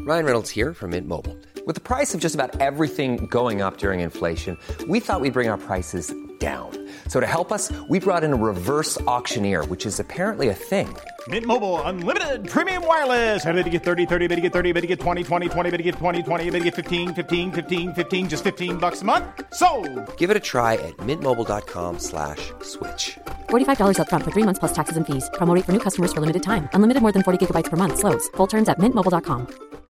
Ryan Reynolds here from Mint Mobile. With the price of just about everything going up during inflation, we thought we'd bring our prices down. So to help us, we brought in a reverse auctioneer, which is apparently a thing. Mint Mobile Unlimited Premium Wireless. How to get 30, 30, bit to get 30, bit to get 20, 20, 20, bit to get 20, 20, bit to get 15, 15, 15, 15, just $15 a month? Sold! Give it a try at mintmobile.com/switch. $45 up front for 3 months plus taxes and fees. Promo rate for new customers for limited time. Unlimited more than 40 gigabytes per month. Slows full terms at mintmobile.com.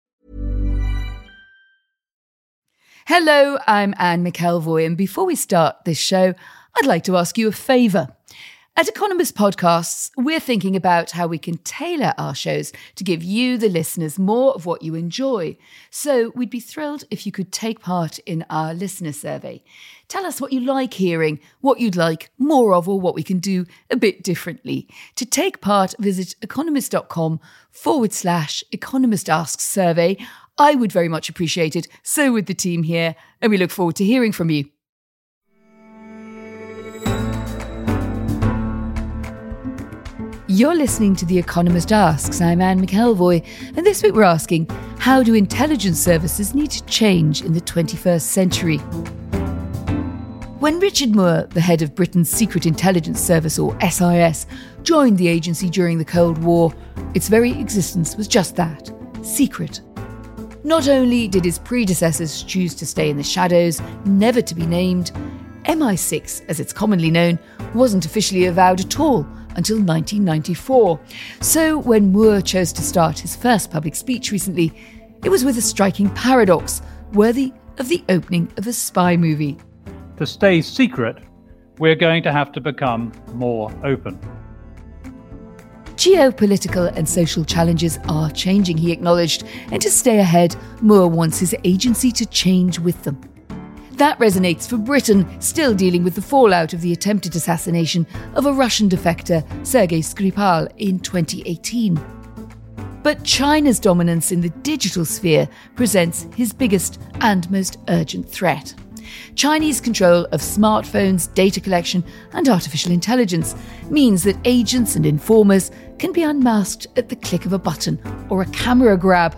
Hello, I'm Anne McElvoy, and before we start this show, I'd like to ask you a favour. At Economist Podcasts, we're thinking about how we can tailor our shows to give you, the listeners, more of what you enjoy. So we'd be thrilled if you could take part in our listener survey. Tell us what you like hearing, what you'd like more of, or what we can do a bit differently. To take part, visit economist.com/Economist Asks Survey. I would very much appreciate it. So would the team here, and we look forward to hearing from you. You're listening to The Economist Asks. I'm Anne McElvoy, and this week we're asking, how do intelligence services need to change in the 21st century? When Richard Moore, the head of Britain's Secret Intelligence Service, or SIS, joined the agency during the Cold War, its very existence was just that, secret. Not only did his predecessors choose to stay in the shadows, never to be named, MI6, as it's commonly known, wasn't officially avowed at all until 1994. So when Moore chose to start his first public speech recently, it was with a striking paradox, worthy of the opening of a spy movie. To stay secret, we're going to have to become more open. Geopolitical and social challenges are changing, he acknowledged, and to stay ahead, Moore wants his agency to change with them. That resonates for Britain, still dealing with the fallout of the attempted assassination of a Russian defector, Sergei Skripal, in 2018. But China's dominance in the digital sphere presents his biggest and most urgent threat. Chinese control of smartphones, data collection, and artificial intelligence means that agents and informers can be unmasked at the click of a button or a camera grab.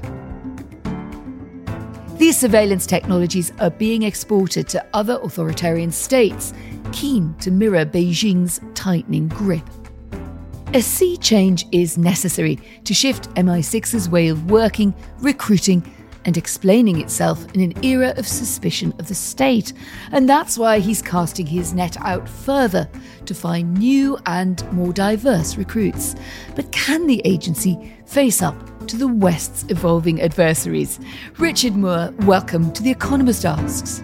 These surveillance technologies are being exported to other authoritarian states, keen to mirror Beijing's tightening grip. A sea change is necessary to shift MI6's way of working, recruiting, and explaining itself in an era of suspicion of the state. And that's why he's casting his net out further to find new and more diverse recruits. But can the agency face up to the West's evolving adversaries? Richard Moore, welcome to The Economist Asks.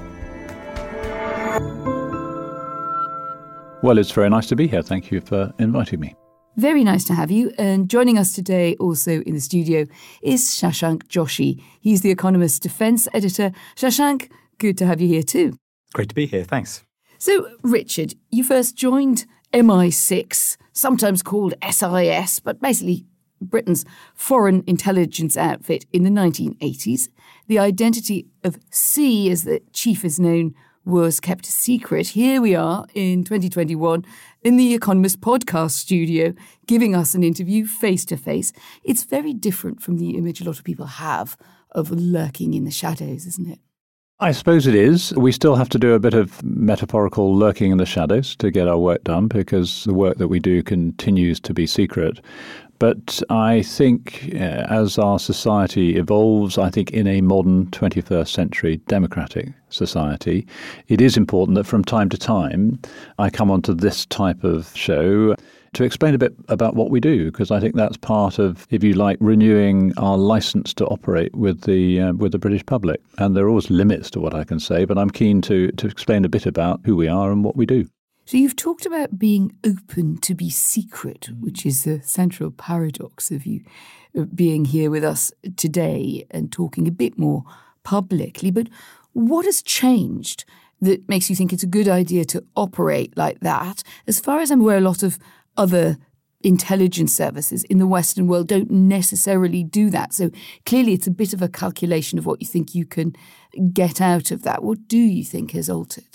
Well, it's very nice to be here. Thank you for inviting me. Very nice to have you. And joining us today also in the studio is Shashank Joshi. He's The Economist's defence editor. Shashank, good to have you here too. Great to be here, thanks. So, Richard, you first joined MI6, sometimes called SIS, but basically Britain's foreign intelligence outfit in the 1980s. The identity of C, as the chief is known, was kept a secret. Here we are in 2021 in the Economist podcast studio, giving us an interview face-to-face. It's very different from the image a lot of people have of lurking in the shadows, isn't it? I suppose it is. We still have to do a bit of metaphorical lurking in the shadows to get our work done, because the work that we do continues to be secret. But I think as our society evolves, I think in a modern 21st century democratic society, it is important that from time to time I come onto this type of show to explain a bit about what we do, because I think that's part of, if you like, renewing our license to operate with the British public. And there are always limits to what I can say, but I'm keen to explain a bit about who we are and what we do. So you've talked about being open to be secret, which is the central paradox of you being here with us today and talking a bit more publicly. But what has changed that makes you think it's a good idea to operate like that? As far as I'm aware, a lot of other intelligence services in the Western world don't necessarily do that. So clearly it's a bit of a calculation of what you think you can get out of that. What do you think has altered?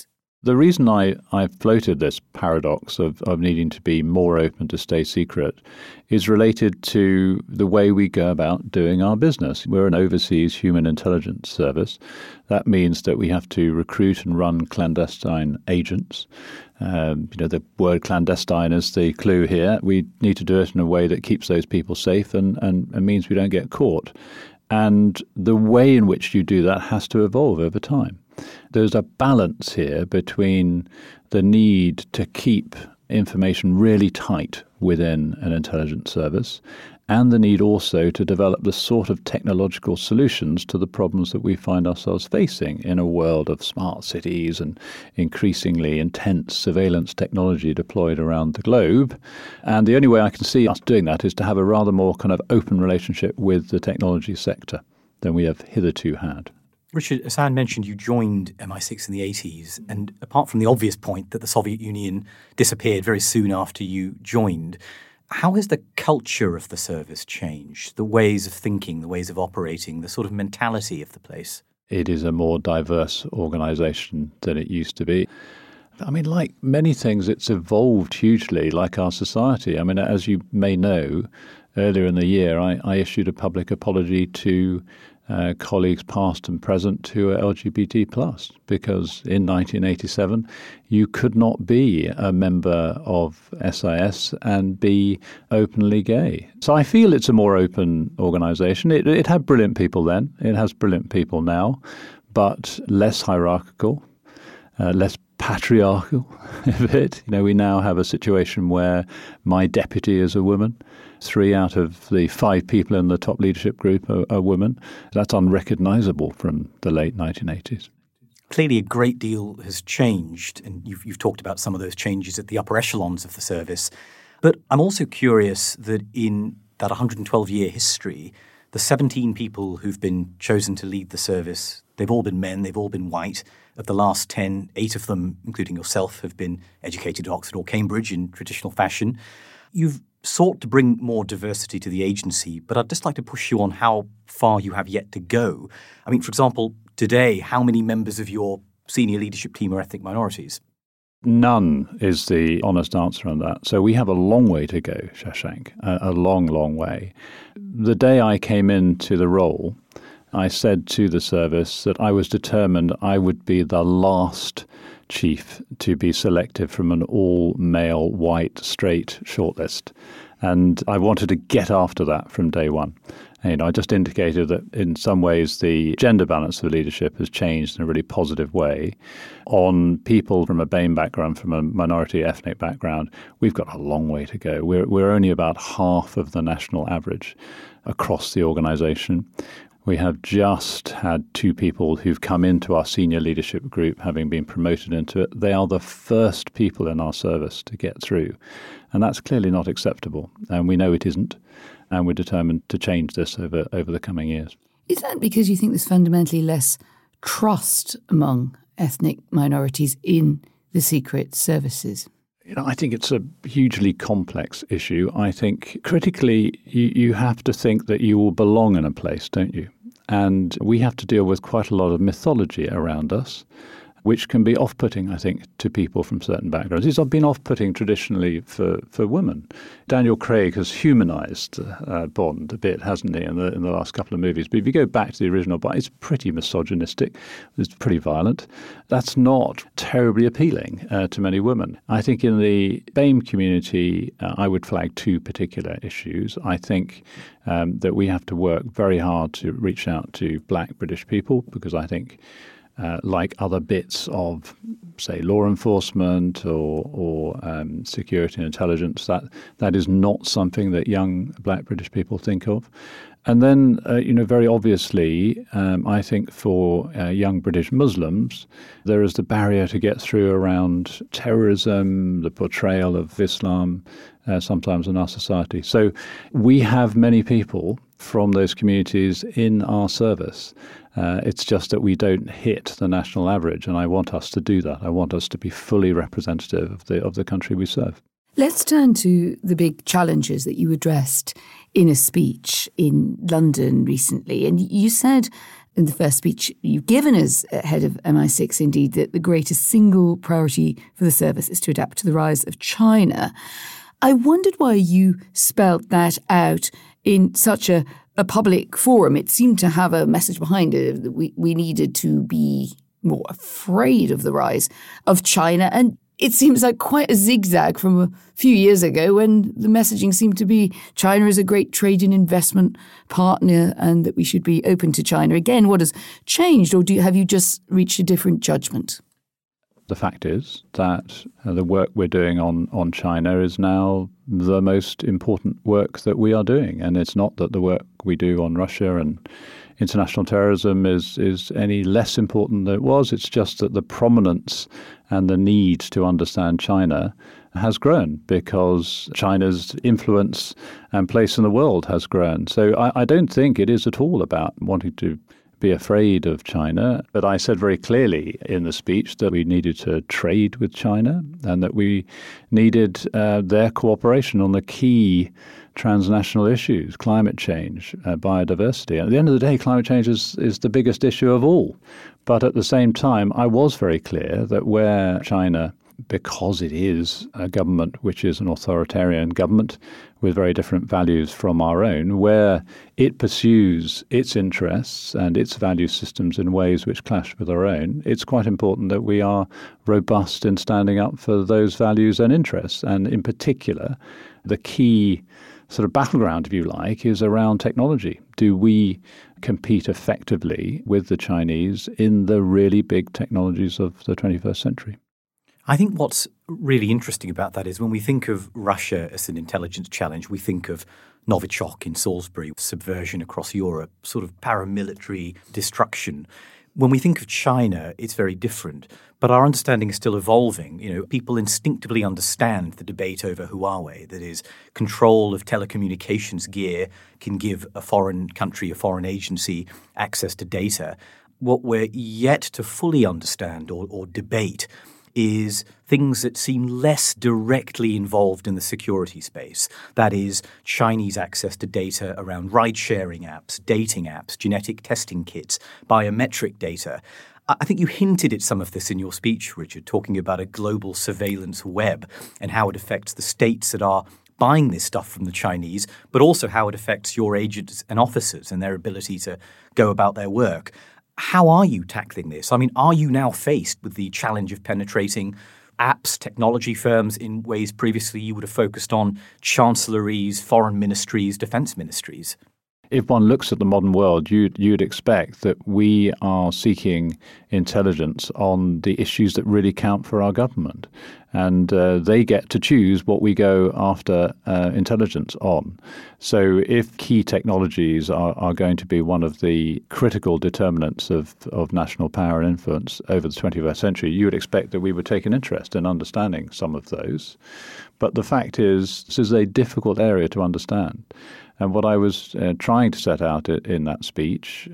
The reason I floated this paradox of needing to be more open to stay secret is related to the way we go about doing our business. We're an overseas human intelligence service. That means that we have to recruit and run clandestine agents. The word clandestine is the clue here. We need to do it in a way that keeps those people safe and means we don't get caught. And the way in which you do that has to evolve over time. There's a balance here between the need to keep information really tight within an intelligence service and the need also to develop the sort of technological solutions to the problems that we find ourselves facing in a world of smart cities and increasingly intense surveillance technology deployed around the globe. And the only way I can see us doing that is to have a rather more kind of open relationship with the technology sector than we have hitherto had. Richard, Hassan mentioned you joined MI6 in the 80s, and apart from the obvious point that the Soviet Union disappeared very soon after you joined, how has the culture of the service changed? The ways of thinking, the ways of operating, the sort of mentality of the place? It is a more diverse organisation than it used to be. I mean, like many things, it's evolved hugely, like our society. I mean, as you may know, earlier in the year, I issued a public apology to colleagues past and present who are LGBT+, because in 1987 you could not be a member of SIS and be openly gay. So I feel it's a more open organisation. It had brilliant people then, it has brilliant people now, but less hierarchical, less patriarchal a bit. We now have a situation where my deputy is a woman. 3 out of the 5 people in the top leadership group are women. That's unrecognisable from the late 1980s. Clearly a great deal has changed, and you've talked about some of those changes at the upper echelons of the service. But I'm also curious that in that 112-year history, the 17 people who've been chosen to lead the service, they've all been men, they've all been white. Of the last 10, 8 of them, including yourself, have been educated at Oxford or Cambridge in traditional fashion. You've sought to bring more diversity to the agency, but I'd just like to push you on how far you have yet to go. I mean, for example, today, how many members of your senior leadership team are ethnic minorities? None is the honest answer on that. So we have a long way to go, Shashank, a long, long way. The day I came into the role, I said to the service that I was determined I would be the last chief to be selected from an all-male, white, straight shortlist. And I wanted to get after that from day one. I just indicated that in some ways the gender balance of leadership has changed in a really positive way. On people from a BAME background, from a minority ethnic background, we've got a long way to go. We're only about half of the national average across the organisation. We have just had 2 people who've come into our senior leadership group, having been promoted into it. They are the first people in our service to get through. And that's clearly not acceptable. And we know it isn't. And we're determined to change this over the coming years. Is that because you think there's fundamentally less trust among ethnic minorities in the secret services? I think it's a hugely complex issue. I think critically you have to think that you will belong in a place, don't you? And we have to deal with quite a lot of mythology around us, which can be off-putting, I think, to people from certain backgrounds. These have been off-putting traditionally for women. Daniel Craig has humanised Bond a bit, hasn't he, in the last couple of movies. But if you go back to the original Bond, it's pretty misogynistic. It's pretty violent. That's not terribly appealing to many women. I think in the BAME community, I would flag 2 particular issues. I think that we have to work very hard to reach out to black British people, because I think like other bits of, say, law enforcement or security and intelligence, that is not something that young black British people think of. And then, very obviously, I think for young British Muslims, there is the barrier to get through around terrorism, the portrayal of Islam, sometimes in our society. So we have many people from those communities in our service. It's just that we don't hit the national average, and I want us to do that. I want us to be fully representative of the country we serve. Let's turn to the big challenges that you addressed in a speech in London recently. And you said in the first speech you've given as head of MI6, indeed, that the greatest single priority for the service is to adapt to the rise of China. I wondered why you spelt that out in such a public forum. It seemed to have a message behind it that we needed to be more afraid of the rise of China. And it seems like quite a zigzag from a few years ago when the messaging seemed to be China is a great trade and investment partner and that we should be open to China. Again, what has changed, or have you just reached a different judgment? The fact is that the work we're doing on China is now the most important work that we are doing. And it's not that the work we do on Russia and international terrorism is any less important than it was. It's just that the prominence and the need to understand China has grown because China's influence and place in the world has grown. So I don't think it is at all about wanting to be afraid of China. But I said very clearly in the speech that we needed to trade with China and that we needed their cooperation on the key transnational issues, climate change, biodiversity. At the end of the day, climate change is the biggest issue of all. But at the same time, I was very clear that where China, because it is a government which is an authoritarian government with very different values from our own, where it pursues its interests and its value systems in ways which clash with our own, it's quite important that we are robust in standing up for those values and interests. And in particular, the key sort of battleground, if you like, is around technology. Do we compete effectively with the Chinese in the really big technologies of the 21st century? I think what's really interesting about that is when we think of Russia as an intelligence challenge, we think of Novichok in Salisbury, subversion across Europe, sort of paramilitary destruction. When we think of China, it's very different. But our understanding is still evolving. You know, people instinctively understand the debate over Huawei, that is, control of telecommunications gear can give a foreign country, a foreign agency, access to data. What we're yet to fully understand or debate is things that seem less directly involved in the security space. That is, Chinese access to data around ride-sharing apps, dating apps, genetic testing kits, biometric data. I think you hinted at some of this in your speech, Richard, talking about a global surveillance web and how it affects the states that are buying this stuff from the Chinese, but also how it affects your agents and officers and their ability to go about their work. How are you tackling this? I mean, are you now faced with the challenge of penetrating apps, technology firms in ways previously you would have focused on chancelleries, foreign ministries, defense ministries? If one looks at the modern world, you'd expect that we are seeking intelligence on the issues that really count for our government. And they get to choose what we go after intelligence on. So if key technologies are going to be one of the critical determinants of national power and influence over the 21st century, you would expect that we would take an interest in understanding some of those. But the fact is, this is a difficult area to understand. And what I was trying to set out in that speech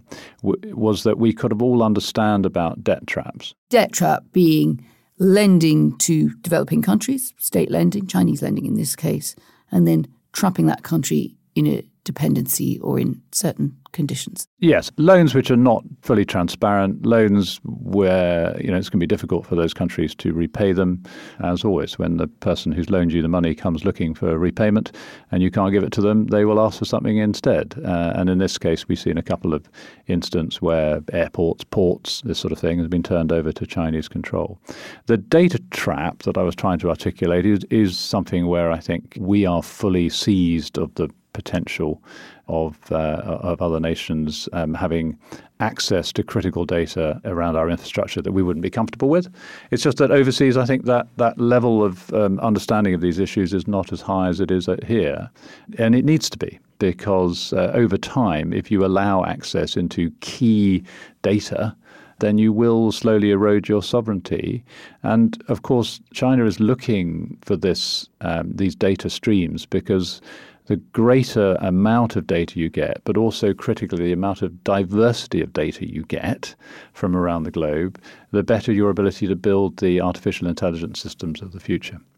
was that we could have all understand about debt traps. Debt trap being lending to developing countries, state lending, Chinese lending in this case, and then trapping that country in a dependency or in certain conditions. Yes, loans which are not fully transparent, loans where it's going to be difficult for those countries to repay them. As always, when the person who's loaned you the money comes looking for repayment and you can't give it to them, they will ask for something instead. And in this case, we've seen a couple of instances where airports, ports, this sort of thing has been turned over to Chinese control. The data trap that I was trying to articulate is something where I think we are fully seized of the potential of other nations having access to critical data around our infrastructure that we wouldn't be comfortable with. It's just that overseas, I think that level of understanding of these issues is not as high as it is here. And it needs to be, because over time, if you allow access into key data, then you will slowly erode your sovereignty. And of course, China is looking for these data streams because the greater amount of data you get, but also critically the amount of diversity of data you get from around the globe, the better your ability to build the artificial intelligence systems of the future.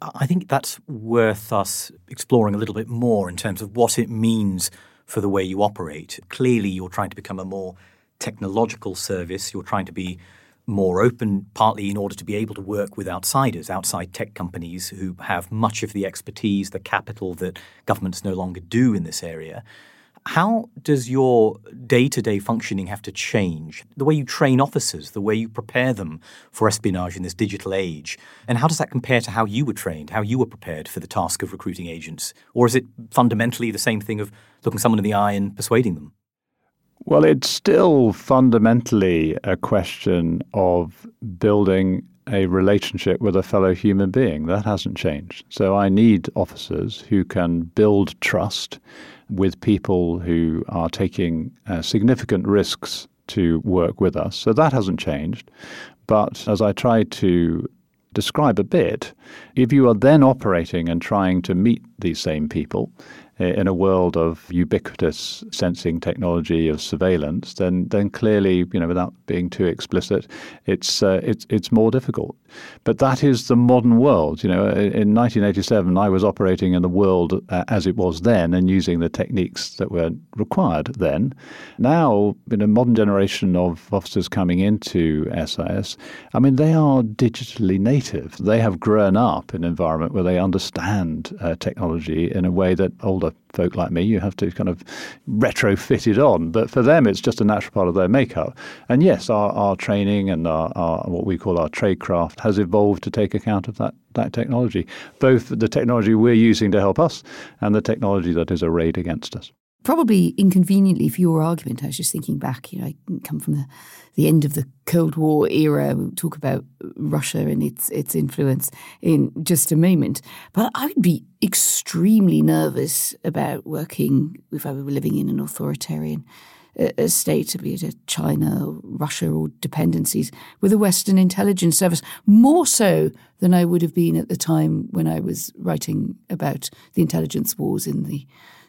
I think that's worth us exploring a little bit more in terms of what it means for the way you operate. Clearly, you're trying to become a more technological service. You're trying to be more open, partly in order to be able to work with outsiders, outside tech companies who have much of the expertise, the capital that governments no longer do in this area. How does your day-to-day functioning have to change? The way you train officers, the way you prepare them for espionage in this digital age, and how does that compare to how you were trained, how you were prepared for the task of recruiting agents? Or is it fundamentally the same thing of looking someone in the eye and persuading them? Well, it's still fundamentally a question of building a relationship with a fellow human being. That hasn't changed. So I need officers who can build trust with people who are taking significant risks to work with us. So that hasn't changed. But as I tried to describe a bit, if you are then operating and trying to meet these same people in a world of ubiquitous sensing technology, of surveillance, then clearly, without being too explicit, it's more difficult. But that is the modern world. In 1987, I was operating in the world as it was then and using the techniques that were required then. Now, in a modern generation of officers coming into SIS, they are digitally native. They have grown up in an environment where they understand technology in a way that older folk like me, you have to kind of retrofit it on. But for them, it's just a natural part of their makeup. And yes, our training and our what we call our tradecraft has evolved to take account of that technology, both the technology we're using to help us and the technology that is arrayed against us. Probably inconveniently for your argument, I was just thinking back, I come from the end of the Cold War era. We'll talk about Russia and its influence in just a moment. But I would be extremely nervous about working if I were living in an authoritarian state, be it China, or Russia, or dependencies, with a Western intelligence service, more so than I would have been at the time when I was writing about the intelligence wars in the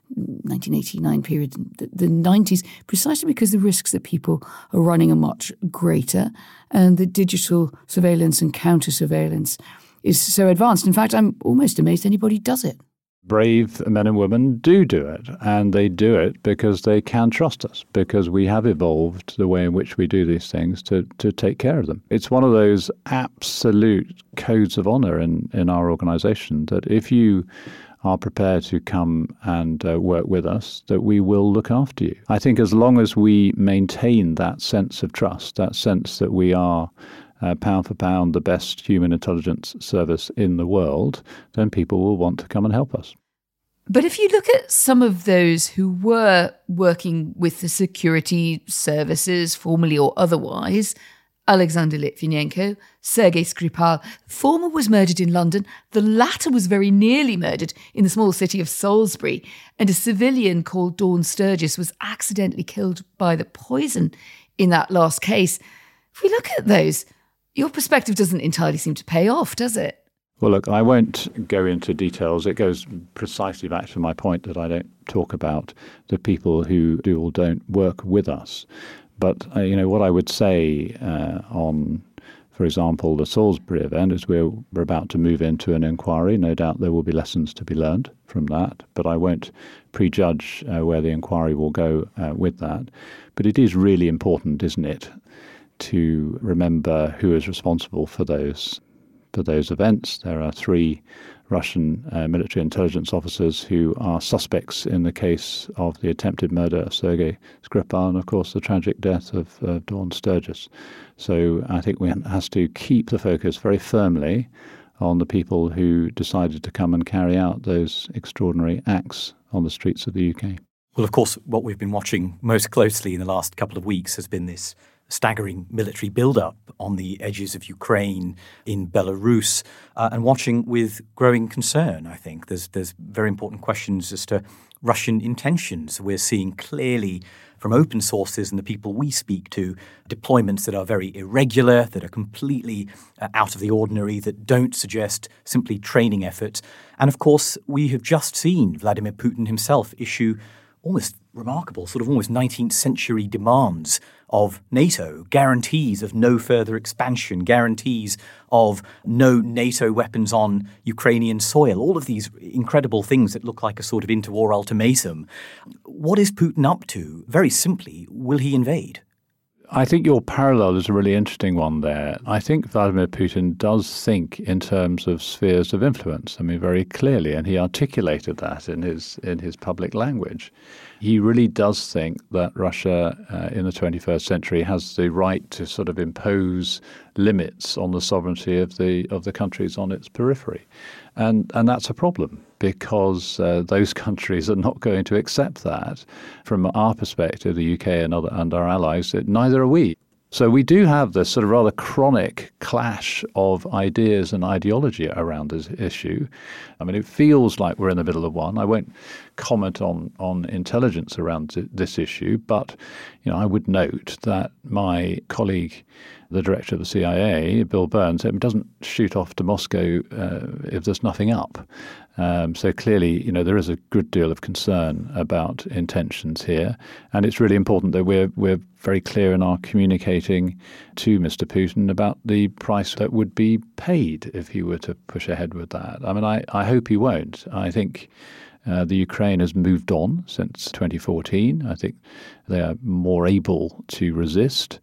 1989 period, the 90s, precisely because the risks that people are running are much greater and the digital surveillance and counter-surveillance is so advanced. In fact, I'm almost amazed anybody does it. Brave men and women do it, and they do it because they can trust us, because we have evolved the way in which we do these things to take care of them. It's one of those absolute codes of honor in our organization that if you are prepared to come and work with us, that we will look after you. I think as long as we maintain that sense of trust, that sense that we are pound for pound the best human intelligence service in the world, then people will want to come and help us. But if you look at some of those who were working with the security services, formally or otherwise, Alexander Litvinenko, Sergei Skripal. The former was murdered in London. The latter was very nearly murdered in the small city of Salisbury. And a civilian called Dawn Sturgis was accidentally killed by the poison in that last case. If we look at those, your perspective doesn't entirely seem to pay off, does it? Well, look, I won't go into details. It goes precisely back to my point that I don't talk about the people who do or don't work with us. But, what I would say on, for example, the Salisbury event is we're about to move into an inquiry. No doubt there will be lessons to be learned from that, but I won't prejudge where the inquiry will go with that. But it is really important, isn't it, to remember who is responsible for those events. There are 3 Russian military intelligence officers who are suspects in the case of the attempted murder of Sergei Skripal and, of course, the tragic death of Dawn Sturgis. So I think we have to keep the focus very firmly on the people who decided to come and carry out those extraordinary acts on the streets of the UK. Well, of course, what we've been watching most closely in the last couple of weeks has been this staggering military build-up on the edges of Ukraine, in Belarus, and watching with growing concern, I think. There's very important questions as to Russian intentions. We're seeing clearly from open sources and the people we speak to, deployments that are very irregular, that are completely out of the ordinary, that don't suggest simply training efforts. And of course, we have just seen Vladimir Putin himself issue almost remarkable, sort of almost 19th century demands of NATO, guarantees of no further expansion, guarantees of no NATO weapons on Ukrainian soil, all of these incredible things that look like a sort of interwar ultimatum. What is Putin up to? Very simply, will he invade? I think your parallel is a really interesting one there. I think Vladimir Putin does think in terms of spheres of influence, very clearly, and he articulated that in his public language. He really does think that Russia in the 21st century has the right to sort of impose limits on the sovereignty of the countries on its periphery. And that's a problem because those countries are not going to accept that. From our perspective, the UK and our allies, neither are we. So we do have this sort of rather chronic clash of ideas and ideology around this issue. It feels like we're in the middle of one. I won't comment on intelligence around this issue, but I would note that my colleague, the director of the CIA, Bill Burns, doesn't shoot off to Moscow if there's nothing up. So clearly, there is a good deal of concern about intentions here, and it's really important that we're very clear in our communicating to Mr. Putin about the price that would be paid if he were to push ahead with that. I hope he won't. I think the Ukraine has moved on since 2014. I think they are more able to resist,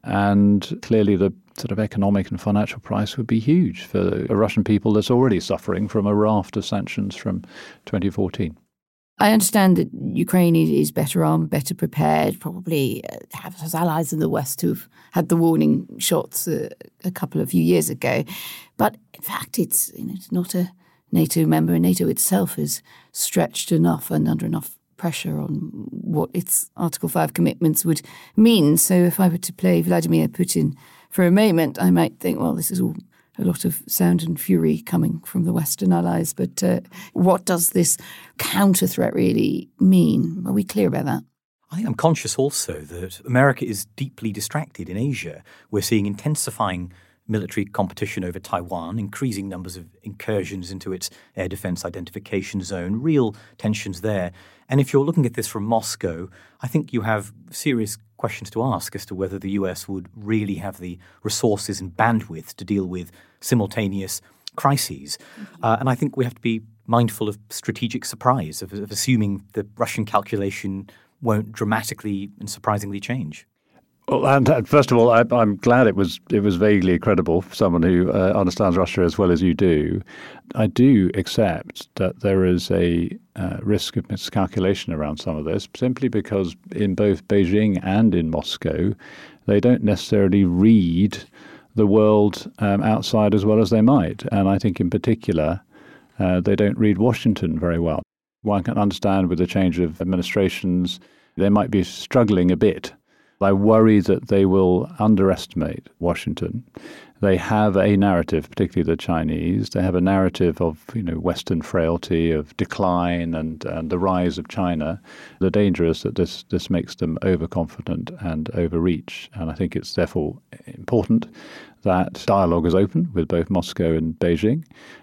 and clearly the sort of economic and financial price would be huge for a Russian people that's already suffering from a raft of sanctions from 2014. I understand that Ukraine is better armed, better prepared, probably has allies in the West who've had the warning shots a few years ago. But in fact, it's not a NATO member, and NATO itself is stretched enough and under enough pressure on what its Article 5 commitments would mean. So if I were to play Vladimir Putin for a moment, I might think, well, this is all a lot of sound and fury coming from the Western allies. But what does this counter-threat really mean? Are we clear about that? I think I'm conscious also that America is deeply distracted in Asia. We're seeing intensifying military competition over Taiwan, increasing numbers of incursions into its air defense identification zone, real tensions there. And if you're looking at this from Moscow, I think you have serious questions to ask as to whether the US would really have the resources and bandwidth to deal with simultaneous crises. And I think we have to be mindful of strategic surprise, of assuming the Russian calculation won't dramatically and surprisingly change. Well, and first of all, I'm glad it was vaguely credible for someone who understands Russia as well as you do. I do accept that there is a risk of miscalculation around some of this, simply because in both Beijing and in Moscow, they don't necessarily read the world outside as well as they might. And I think in particular, they don't read Washington very well. One can understand with the change of administrations, they might be struggling a bit. I worry that they will underestimate Washington. They have a narrative, particularly the Chinese. They have a narrative of Western frailty, of decline, and the rise of China. The danger is that this makes them overconfident and overreach. And I think it's therefore important that dialogue is open with both Moscow and Beijing,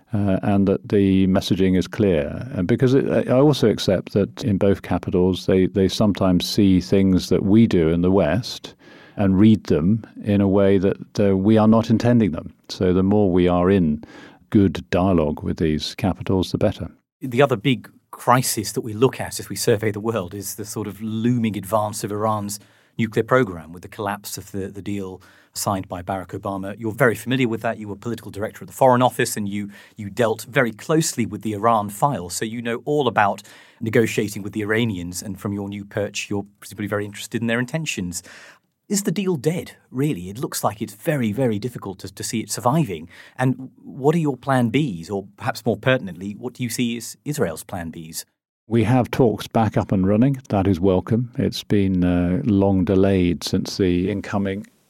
and that the messaging is clear. And because I also accept that in both capitals, they sometimes see things that we do in the West and read them in a way that we are not intending them. So the more we are in good dialogue with these capitals, the better. The other big crisis that we look at as we survey the world is the sort of looming advance of Iran's nuclear program with the collapse of the deal signed by Barack Obama. You're very familiar with that. You were political director of the Foreign Office, and you dealt very closely with the Iran file. So you know all about negotiating with the Iranians, and from your new perch, you're presumably very interested in their intentions. Is the deal dead, really? It looks like it's very, very difficult to see it surviving. And what are your plan Bs? Or perhaps more pertinently, what do you see as Israel's plan Bs? We have talks back up and running. That is welcome. It's been long delayed since the incoming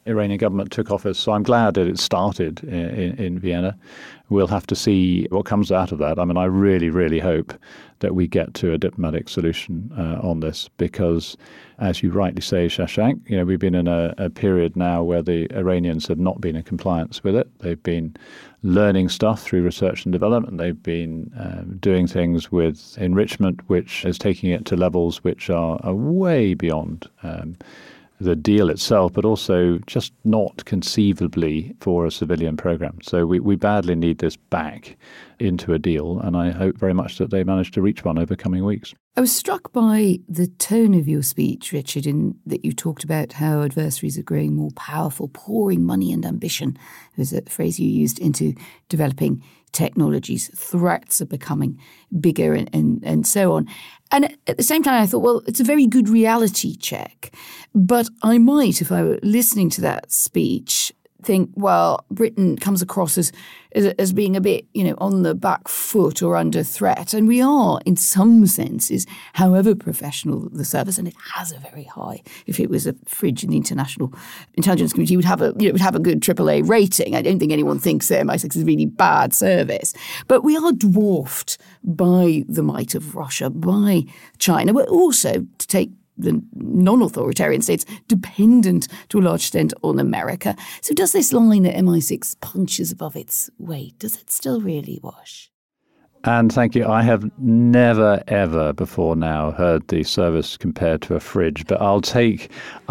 Iranian government took office. So I'm glad that it started in Vienna. We'll have to see what comes out of that. I mean, I really, really hope that we get to a diplomatic solution on this because, as you rightly say, Shashank, we've been in a period now where the Iranians have not been in compliance with it. They've been learning stuff through research and development. They've been doing things with enrichment, which is taking it to levels which are way beyond the deal itself, but also just not conceivably for a civilian program. So we badly need this back into a deal, and I hope very much that they manage to reach one over coming weeks. I was struck by the tone of your speech, Richard, in that you talked about how adversaries are growing more powerful, pouring money and ambition, was a phrase you used, into developing technologies. Threats are becoming bigger and so on. And at the same time, I thought, well, it's a very good reality check. But I might, if I were listening to that speech, think, well, Britain comes across as being a bit, on the back foot or under threat. And we are, in some senses, however professional the service, and it has a very high. If it was a fridge in the International Intelligence Community, it would have a good AAA rating. I don't think anyone thinks that MI6 is a really bad service. But we are dwarfed by the might of Russia, by China. We're also, to take the non-authoritarian states, dependent to a large extent on America. So does this line that MI6 punches above its weight, does it still really wash? And thank you. I have never, ever before now heard the service compared to a fridge, but I will take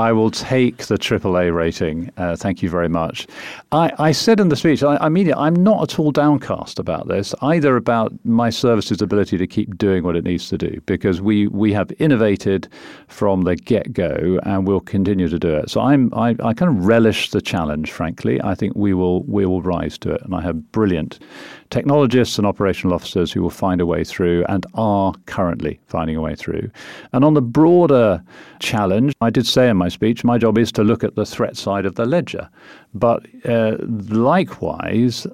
the AAA rating. Thank you very much. I said in the speech, I'm not at all downcast about this, either about my service's ability to keep doing what it needs to do, because we have innovated from the get-go and we'll continue to do it. So I kind of relish the challenge, frankly. I think we will rise to it. And I have brilliant technologists and operational officers who will find a way through and are currently finding a way through. And on the broader challenge, I did say in my speech, my job is to look at the threat side of the ledger. But likewise,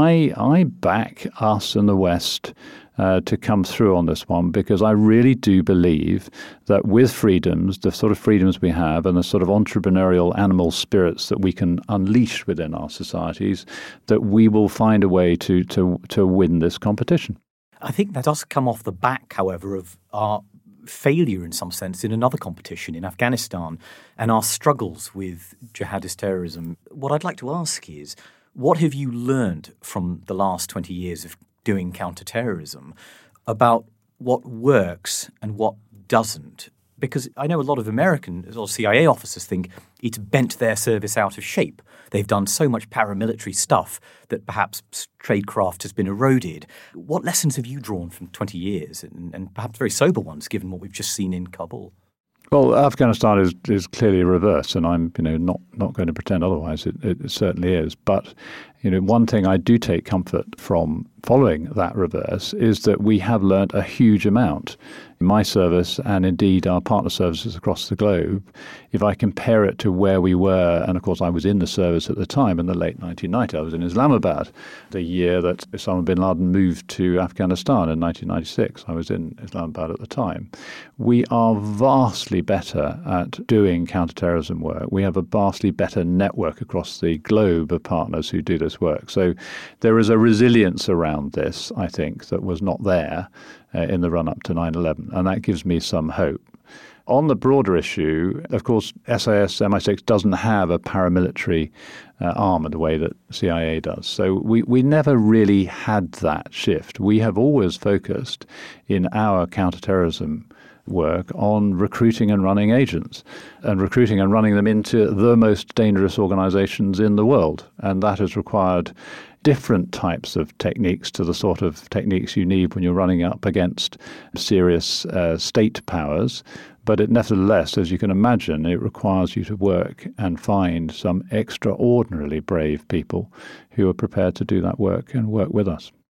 I back us in the West to come through on this one, because I really do believe that with freedoms, the sort of freedoms we have and the sort of entrepreneurial animal spirits that we can unleash within our societies, that we will find a way to win this competition. I think that does come off the back, however, of our failure in some sense in another competition in Afghanistan and our struggles with jihadist terrorism. What I'd like to ask is, what have you learned from the last 20 years of doing counterterrorism about what works and what doesn't? Because I know a lot of American or CIA officers think it's bent their service out of shape. They've done so much paramilitary stuff that perhaps tradecraft has been eroded. What lessons have you drawn from 20 years, and perhaps very sober ones, given what we've just seen in Kabul? Well, Afghanistan is clearly a reverse, and I'm not going to pretend otherwise. It certainly is. But one thing I do take comfort from following that reverse is that we have learnt a huge amount in my service and indeed our partner services across the globe. If I compare it to where we were, and of course I was in the service at the time in the late 1990s, I was in Islamabad the year that Osama bin Laden moved to Afghanistan in 1996. I was in Islamabad at the time. We are vastly better at doing counterterrorism work. We have a vastly better network across the globe of partners who do this work. So there is a resilience around this, I think, that was not there in the run-up to 9/11, and that gives me some hope. On the broader issue, of course, SAS, MI6 doesn't have a paramilitary arm in the way that CIA does. So we never really had that shift. We have always focused in our counterterrorism work on recruiting and running agents and recruiting and running them into the most dangerous organizations in the world. And that has required different types of techniques to the sort of techniques you need when you're running up against serious state powers. But it nevertheless, as you can imagine, it requires you to work and find some extraordinarily brave people who are prepared to do that work and work with us.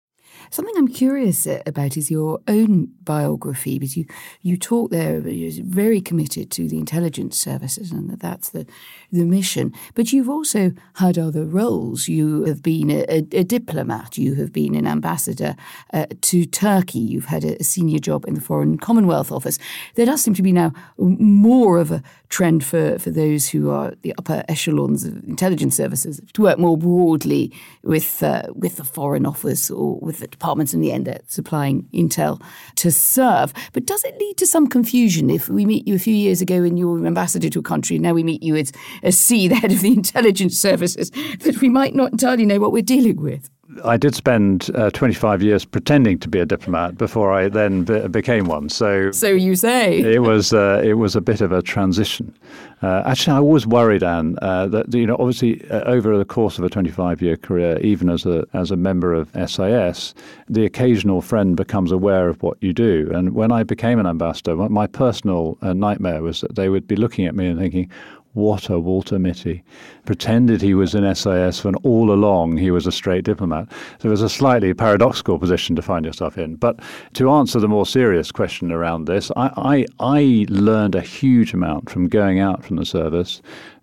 Something I'm curious about is your own biography, because you talk there, you're very committed to the intelligence services and that's the mission. But you've also had other roles. You have been a diplomat. You have been an ambassador to Turkey. You've had a senior job in the Foreign Commonwealth Office. There does seem to be now more of a trend for those who are the upper echelons of intelligence services to work more broadly with the Foreign Office or with the departments in the end that supplying intel to serve. But does it lead to some confusion if we meet you a few years ago and you were ambassador to a country, now we meet you as the head of the intelligence services, that we might not entirely know what we're dealing with? I did spend 25 years pretending to be a diplomat before I then became one. So you say. It was a bit of a transition. Actually, I was worried, Anne, that obviously over the course of a 25-year career, even as a member of SIS, the occasional friend becomes aware of what you do. And when I became an ambassador, my personal nightmare was that they would be looking at me and thinking, what a Walter Mitty. Pretended he was in SIS when all along he was a straight diplomat. So it was a slightly paradoxical position to find yourself in. But to answer the more serious question around this, I learned a huge amount from going out from the service,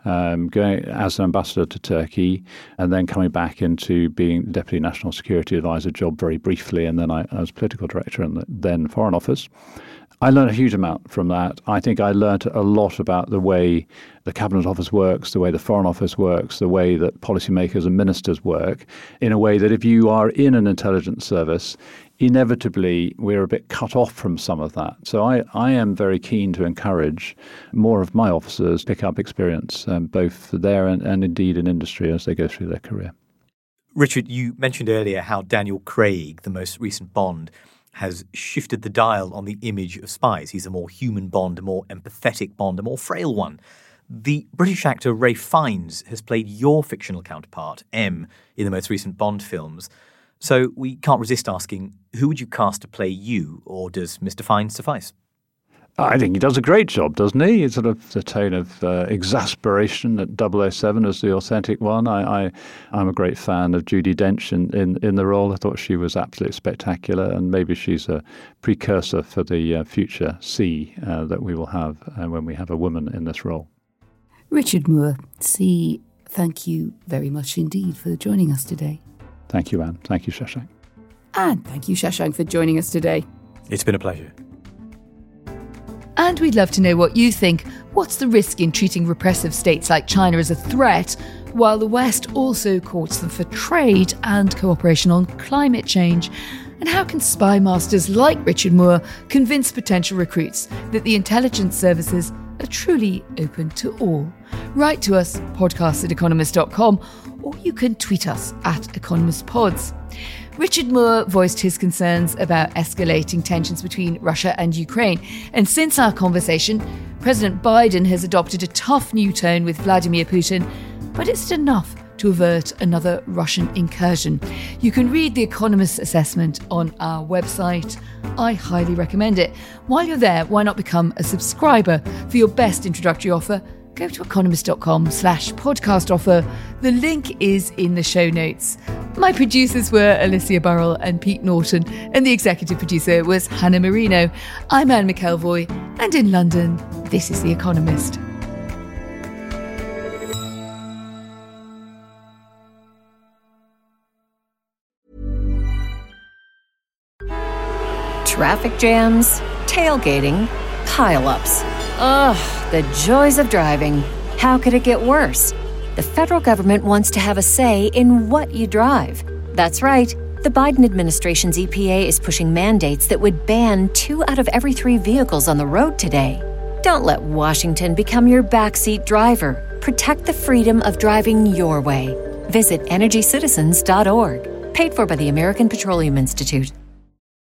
going as an ambassador to Turkey, and then coming back into being the Deputy National Security Advisor job very briefly, and then I was political director in the then Foreign Office. I learned a huge amount from that. I think I learned a lot about the way the Cabinet Office works, the way the Foreign Office works, the way that policymakers and ministers work, in a way that if you are in an intelligence service, inevitably we're a bit cut off from some of that. So I am very keen to encourage more of my officers pick up experience, both there and indeed in industry as they go through their career. Richard, you mentioned earlier how Daniel Craig, the most recent Bond, has shifted the dial on the image of spies. He's a more human Bond, a more empathetic Bond, a more frail one. The British actor Ralph Fiennes has played your fictional counterpart, M, in the most recent Bond films. So we can't resist asking, who would you cast to play you, or does Mr. Fiennes suffice? I think he does a great job, doesn't he? It's sort of the tone of exasperation at 007 as the authentic one. I'm a great fan of Judi Dench in the role. I thought she was absolutely spectacular, and maybe she's a precursor for the future C that we will have when we have a woman in this role. Richard Moore, C, thank you very much indeed for joining us today. Thank you, Anne. Thank you, Shashank. And thank you, Shashank, for joining us today. It's been a pleasure. And we'd love to know what you think. What's the risk in treating repressive states like China as a threat, while the West also courts them for trade and cooperation on climate change? And how can spy masters like Richard Moore convince potential recruits that the intelligence services are truly open to all? Write to us, podcast@economist.com, or you can tweet us @EconomistPods. Richard Moore voiced his concerns about escalating tensions between Russia and Ukraine. And since our conversation, President Biden has adopted a tough new tone with Vladimir Putin. But is it enough to avert another Russian incursion? You can read The Economist's assessment on our website. I highly recommend it. While you're there, why not become a subscriber? For your best introductory offer, go to economist.com/podcast offer. The link is in the show notes. My producers were Alicia Burrell and Pete Norton, and the executive producer was Hannah Marino. I'm Anne McElvoy, and in London, this is The Economist. Traffic jams, tailgating, pile-ups. Ugh, the joys of driving. How could it get worse? The federal government wants to have a say in what you drive. That's right. The Biden administration's EPA is pushing mandates that would ban 2 out of every 3 vehicles on the road today. Don't let Washington become your backseat driver. Protect the freedom of driving your way. Visit EnergyCitizens.org. Paid for by the American Petroleum Institute.